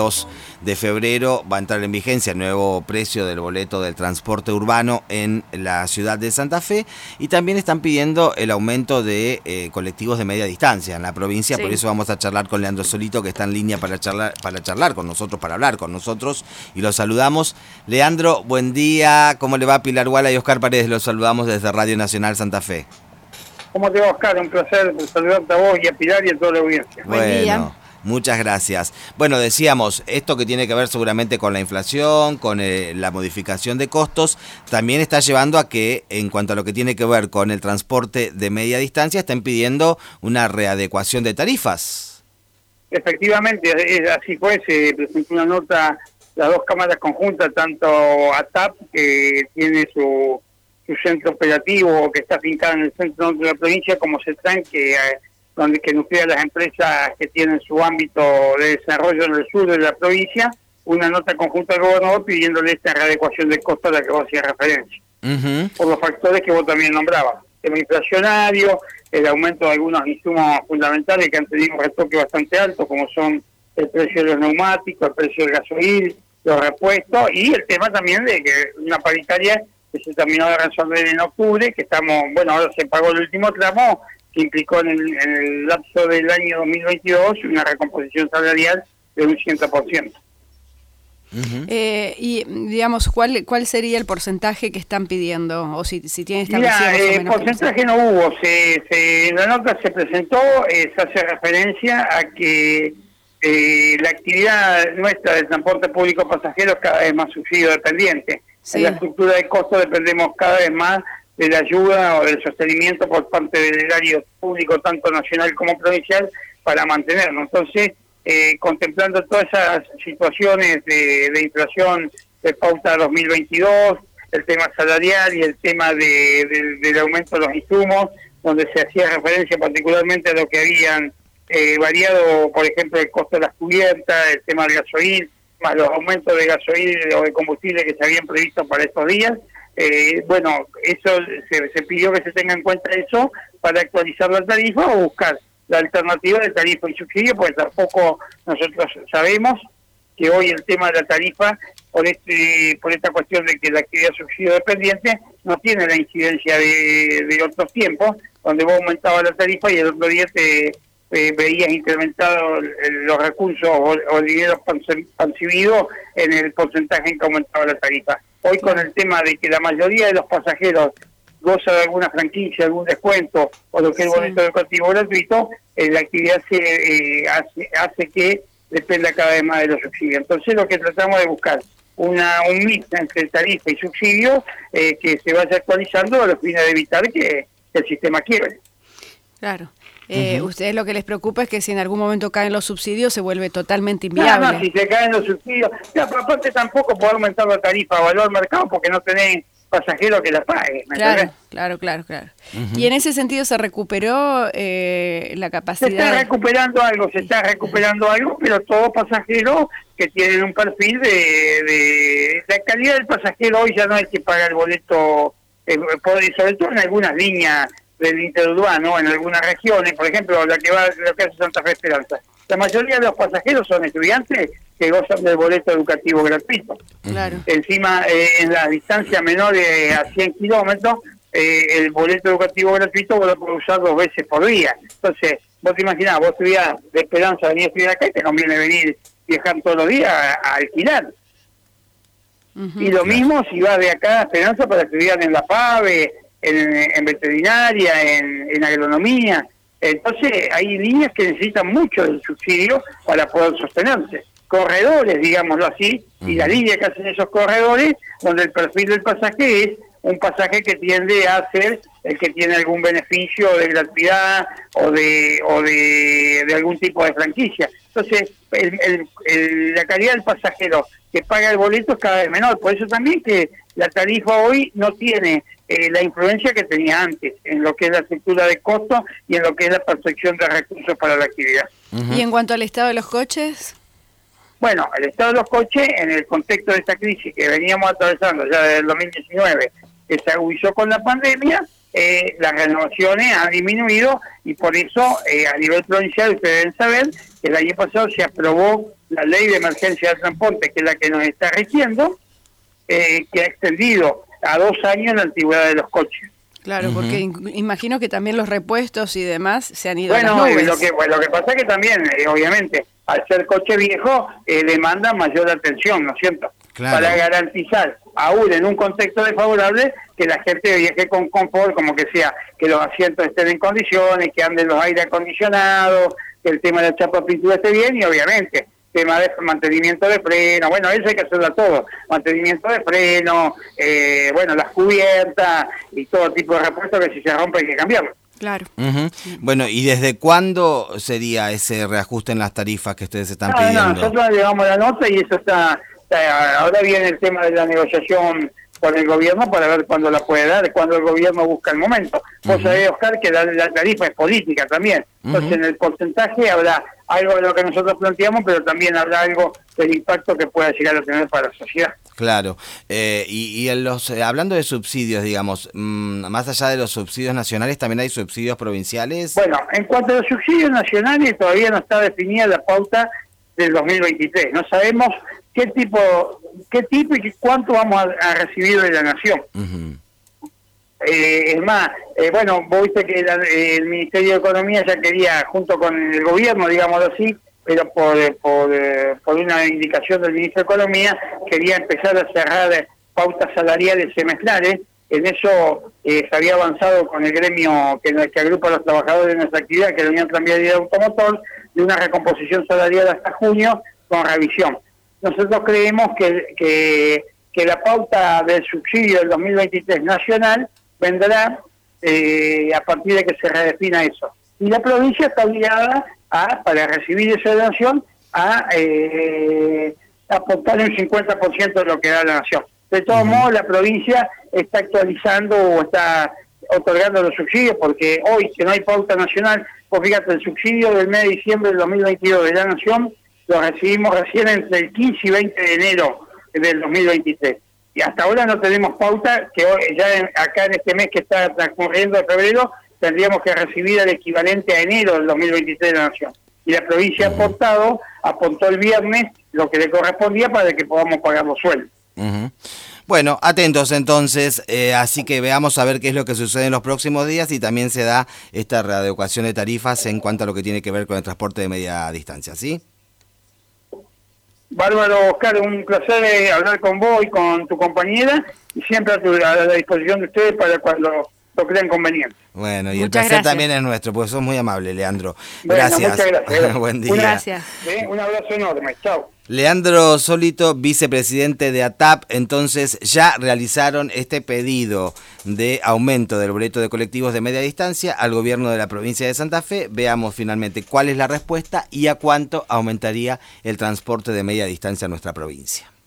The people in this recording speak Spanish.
22 de febrero va a entrar en vigencia el nuevo precio del boleto del transporte urbano en la ciudad de Santa Fe, y también están pidiendo el aumento de colectivos de media distancia en la provincia. Por eso vamos a charlar con Leandro Solito, que está en línea para charlar con nosotros, para hablar con nosotros, y los saludamos. Leandro, buen día, ¿cómo le va? Pilar Guala y Oscar Paredes, los saludamos desde Radio Nacional Santa Fe. ¿Cómo te va, Oscar? Un placer saludarte a vos y a Pilar y a toda la audiencia. Bueno, muchas gracias. Bueno, decíamos, esto que tiene que ver seguramente con la inflación, con la modificación de costos, también está llevando a que, en cuanto a lo que tiene que ver con el transporte de media distancia, estén pidiendo una readecuación de tarifas. Efectivamente, así fue, se presentó una nota, las dos cámaras conjuntas, tanto ATAP, que tiene su centro operativo, que está afincado en el centro norte de la provincia, como CETRAN, que nuclea las empresas que tienen su ámbito de desarrollo en el sur de la provincia, una nota conjunta al gobernador pidiéndole esta readecuación de costos a la que vos hacías referencia. Por los factores que vos también nombrabas. El tema inflacionario, el aumento de algunos insumos fundamentales que han tenido un retoque bastante alto, como son el precio de los neumáticos, el precio del gasoil, los repuestos, y el tema también de que una paritaria que se terminó de resolver en octubre, que ahora se pagó el último tramo, que implicó en el lapso del año 2022 una recomposición salarial de un 100%. Y digamos, ¿cuál sería el porcentaje que están pidiendo? O si tienen establecido porcentaje no hubo. En la nota se presentó, se hace referencia a que la actividad nuestra del transporte público pasajero es cada vez más subsidio dependiente. Sí. En la estructura de costos dependemos cada vez más de la ayuda o del sostenimiento por parte del erario público, tanto nacional como provincial, para mantenernos. Entonces, contemplando todas esas situaciones de inflación de pauta 2022, el tema salarial y el tema del aumento de los insumos, donde se hacía referencia particularmente a lo que habían variado, por ejemplo, el costo de las cubiertas, el tema del gasoil, más los aumentos de gasoil o de combustible que se habían previsto para estos días. Eso se pidió que se tenga en cuenta eso para actualizar la tarifa o buscar la alternativa de tarifa y subsidio, porque tampoco nosotros sabemos que hoy el tema de la tarifa, por esta cuestión de que la actividad subsidio dependiente no tiene la incidencia de otros tiempos, donde vos aumentabas la tarifa y el otro día veías incrementado los recursos o el dinero percibido en el porcentaje en que aumentaba la tarifa. Hoy, con el tema de que la mayoría de los pasajeros goza de alguna franquicia, algún descuento o lo que es el boleto educativo gratuito, la actividad hace que dependa cada vez más de los subsidios. Entonces, lo que tratamos de buscar un mix entre tarifa y subsidio que se vaya actualizando a los fines de evitar que el sistema quiebre. Claro. Ustedes lo que les preocupa es que si en algún momento caen los subsidios se vuelve totalmente inviable. No, si se caen los subsidios. Pero aparte tampoco puede aumentar la tarifa a valor mercado porque no tenés pasajeros que la paguen. Claro. Y en ese sentido se recuperó la capacidad. Se está recuperando algo, pero todos pasajeros que tienen un perfil de la calidad del pasajero hoy ya no es que paga el boleto, sobre todo en algunas líneas del interurbano, en algunas regiones, por ejemplo, lo que hace Santa Fe Esperanza. La mayoría de los pasajeros son estudiantes que gozan del boleto educativo gratuito. Claro. Encima, en las distancias menores a 100 kilómetros, el boleto educativo gratuito vos lo podés usar 2 veces por día. Entonces, vos te imaginás, vos estudiás de Esperanza, venís a estudiar acá y te conviene viajar todos los días a alquilar. Y lo mismo si vas de acá a Esperanza para estudiar en la FABE, en veterinaria, en agronomía. Entonces hay líneas que necesitan mucho del subsidio para poder sostenerse. Corredores, digámoslo así, y la línea que hacen esos corredores, donde el perfil del pasaje es un pasaje que tiende a ser el que tiene algún beneficio de gratuidad o de algún tipo de franquicia. Entonces, la calidad del pasajero que paga el boleto es cada vez menor. Por eso también que la tarifa hoy no tiene la influencia que tenía antes en lo que es la estructura de costos y en lo que es la percepción de recursos para la actividad. ¿Y en cuanto al estado de los coches? Bueno, el estado de los coches, en el contexto de esta crisis que veníamos atravesando ya desde el 2019, que se agudizó con la pandemia, las renovaciones han disminuido y por eso a nivel provincial ustedes deben saber que el año pasado se aprobó la ley de emergencia de transporte, que es la que nos está rigiendo, que ha extendido a 2 años la antigüedad de los coches. Claro, porque imagino que también los repuestos y demás se han ido a las Bueno, nubes. lo que pasa es que también, obviamente, al ser coche viejo, demanda mayor atención, ¿no es cierto? Claro. Para garantizar, aún en un contexto desfavorable, que la gente viaje con confort, como que sea, que los asientos estén en condiciones, que anden los aire acondicionados, que el tema de la chapa pintura esté bien, y obviamente tema de mantenimiento de freno, bueno, eso hay que hacerlo todo, mantenimiento de freno, bueno, las cubiertas y todo tipo de repuestos que si se rompe hay que cambiarlo. Claro. Bueno, ¿y desde cuándo sería ese reajuste en las tarifas que ustedes están pidiendo? No, nosotros llevamos la nota y eso está, ahora viene el tema de la negociación con el gobierno para ver cuándo la puede dar, cuándo el gobierno busca el momento. Vos sabés, Oscar, que la tarifa es política también. Entonces, en el porcentaje habrá algo de lo que nosotros planteamos, pero también habrá algo del impacto que pueda llegar a tener para la sociedad. Claro. Y en hablando de subsidios, digamos, más allá de los subsidios nacionales, ¿también hay subsidios provinciales? Bueno, en cuanto a los subsidios nacionales, todavía no está definida la pauta del 2023. No sabemos qué tipo y cuánto vamos a recibir de la nación. Es más, bueno, vos viste que el Ministerio de Economía ya quería, junto con el gobierno, digámoslo así, pero por una indicación del Ministro de Economía, quería empezar a cerrar pautas salariales semestrales. En eso se había avanzado con el gremio que agrupa a los trabajadores de nuestra actividad, que es la Unión Tranviaria de Automotor, de una recomposición salarial hasta junio con revisión. Nosotros creemos que la pauta del subsidio del 2023 nacional vendrá a partir de que se redefina eso. Y la provincia está obligada para recibir esa donación, a aportar un 50% de lo que da la nación. De todos modos, la provincia está actualizando o está otorgando los subsidios, porque hoy, que no hay pauta nacional, pues fíjate, el subsidio del mes de diciembre del 2022 de la nación lo recibimos recién entre el 15 y 20 de enero del 2023. Y hasta ahora no tenemos pauta, que hoy, ya acá en este mes que está transcurriendo de febrero, tendríamos que recibir el equivalente a enero del 2023 de la nación. Y la provincia apuntó el viernes lo que le correspondía para que podamos pagar los sueldos. Bueno, atentos entonces, así que veamos a ver qué es lo que sucede en los próximos días y también se da esta readecuación de tarifas en cuanto a lo que tiene que ver con el transporte de media distancia, ¿sí? Bárbaro, Oscar, un placer hablar con vos y con tu compañera, y siempre a la disposición de ustedes para cuando lo crean conveniente. Bueno, y muchas el placer gracias. También es nuestro, porque sos muy amable, Leandro. Bueno, Gracias. muchas gracias. Buen día. Gracias. Un abrazo enorme. Chao. Leandro Sólito, vicepresidente de ATAP, entonces ya realizaron este pedido de aumento del boleto de colectivos de media distancia al gobierno de la provincia de Santa Fe. Veamos finalmente cuál es la respuesta y a cuánto aumentaría el transporte de media distancia en nuestra provincia.